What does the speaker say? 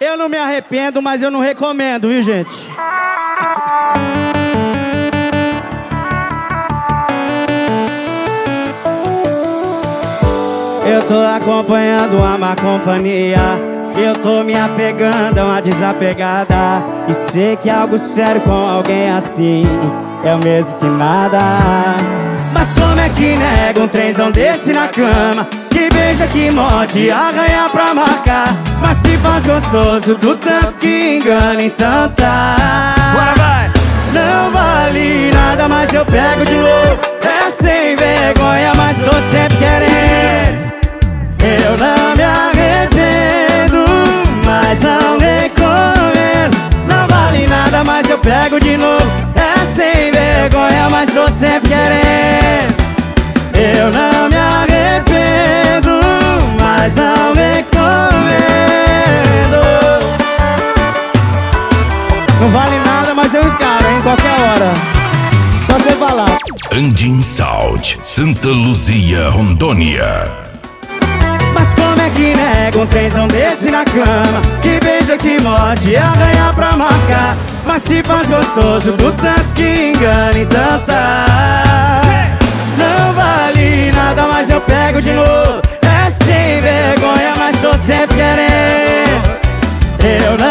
Eu não me arrependo, mas eu não recomendo, viu, gente? Eu tô acompanhando a má companhia. Eu tô me apegando a uma desapegada. E sei que algo sério com alguém assim é o mesmo que nada. Mas como é que nega um trenzão desse na cama? Que beija, que morde, arranha pra marcar. Mas se faz gostoso do tanto que engana, então tá. Bora, vai! Não vale nada, mas eu pego de novo. É sem vergonha, mas tô sempre querendo. Eu não me arrependo, mas não recomendo. Não vale nada, mas eu pego de novo. É sem vergonha, mas tô sempre querendo. Eu não me arrependo, mas não recomendo. Não vale nada, mas eu encaro, hein, qualquer hora. Só você falar. Andim Sound, Santa Luzia, Rondônia. Mas como é que nega um trenzão desse na cama? Que beija, que morde, arranha pra marcar. Mas se faz gostoso do tanto que engana, então tá. Não vale nada, mas eu pego de novo. É sem vergonha, mas tô sempre querendo. Eu não